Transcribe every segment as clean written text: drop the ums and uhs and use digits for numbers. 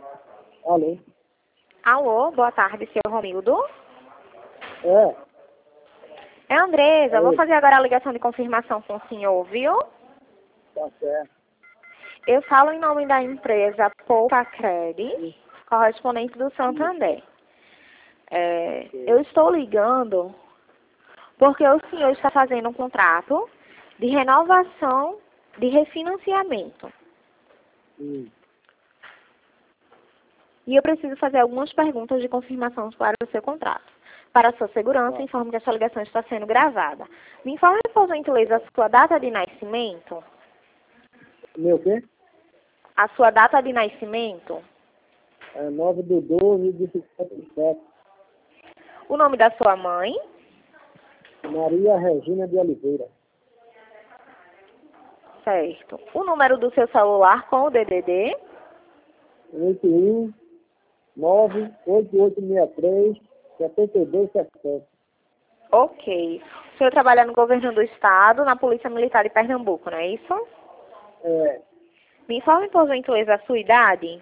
Alô? Alô, boa tarde, seu Romildo. É, É a Andresa, vou Oi. fazer agora a ligação de confirmação com o senhor, viu? tá certo. Eu falo em nome da empresa Poupa Credit, correspondente do Santander. Eu estou ligando porque o senhor está fazendo um contrato de renovação de refinanciamento. Hum. E eu preciso fazer algumas perguntas de confirmação para o seu contrato. Para a sua segurança, Tá. informe que essa ligação está sendo gravada. Me informe, por gentileza, a sua data de nascimento. Meu quê? A sua data de nascimento. É 9/12/57. O nome da sua mãe. Maria Regina de Oliveira. Certo. O número do seu celular com o DDD. 81-98863-7270. Ok. O senhor trabalha no governo do estado, na Polícia Militar de Pernambuco, não é isso? É, Me informe, por gentileza, a sua idade.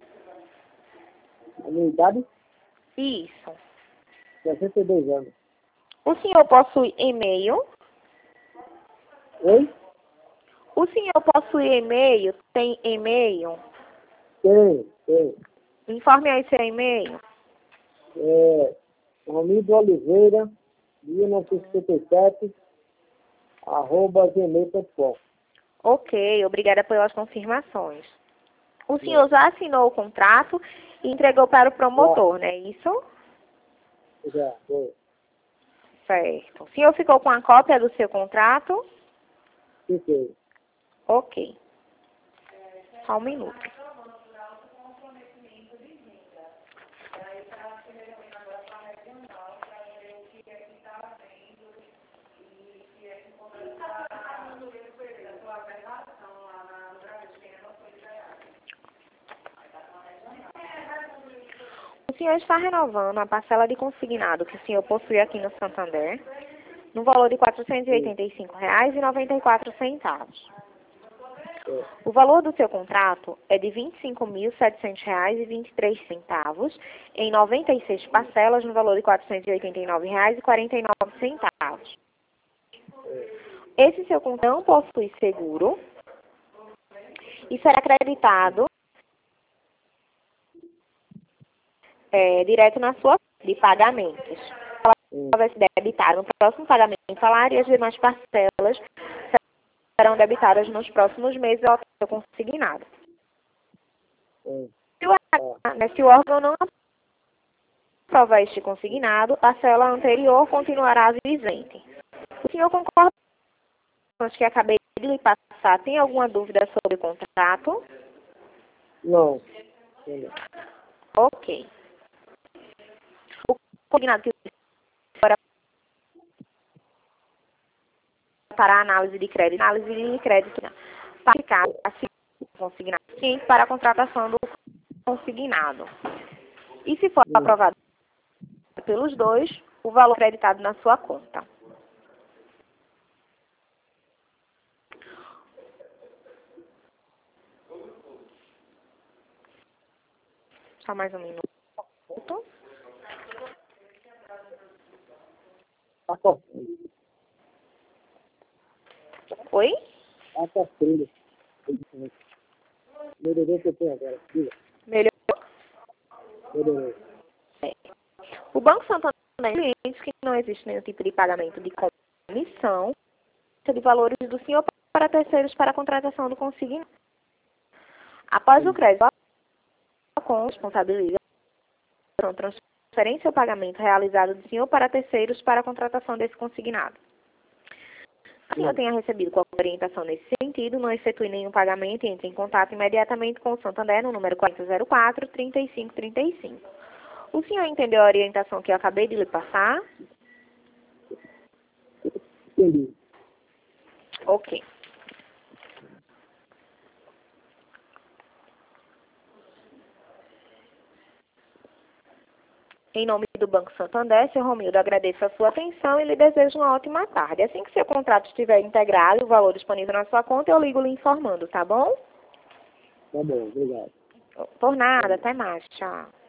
a minha idade? Isso. 62 anos. O senhor possui e-mail. Oi? O senhor possui e-mail? Tem e-mail? Tem. Me informe aí seu e-mail. Romildo Oliveira, 1957, @gmail.com. Ok, obrigada pelas confirmações. O senhor já assinou o contrato e entregou para o promotor, não é isso? Já, foi. Certo. O senhor ficou com a cópia do seu contrato? Fiquei. Ok. Só um minuto. O senhor está renovando a parcela de consignado que o senhor possui aqui no Santander, no valor de R$ 485,94. O valor do seu contrato é de R$ 25.700,23, em 96 parcelas, no valor de R$ 489,49. Esse seu contrato não possui seguro e será acreditado direto na sua conta de pagamentos. Ela vai se debitar no próximo pagamento salário e as demais parcelas serão debitadas nos próximos meses ao seu consignado. Se o órgão não aprovar este consignado, a cela anterior continuará vigente. O senhor concorda com as que acabei de lhe passar? Tem alguma dúvida sobre o contrato? Não. Ok. O consignado que para a análise de crédito para ficar assim, consignado para a contratação do consignado. E se for aprovado pelos dois, o valor acreditado na sua conta. Só mais um minuto. Tá cortando. Oi? Tá cortando. Melhorou o que eu tenho agora. Diga. Melhor. Melhorou. O Banco Santander diz que não existe nenhum tipo de pagamento de comissão de valores do senhor para terceiros para a contratação do consignado. Após o crédito, com responsabilidade, transferência ou pagamento realizado do senhor para terceiros para a contratação desse consignado. Se o senhor tenha recebido qualquer orientação nesse sentido, não efetue nenhum pagamento e entre em contato imediatamente com o Santander no número 4004-3535. O senhor entendeu a orientação que eu acabei de lhe passar? Entendi. Ok. Em nome do Banco Santander, seu Romildo, agradeço a sua atenção e lhe desejo uma ótima tarde. Assim que seu contrato estiver integrado e o valor disponível na sua conta, eu ligo lhe informando, tá bom? Tá bom, obrigado. Por nada, até mais, tchau.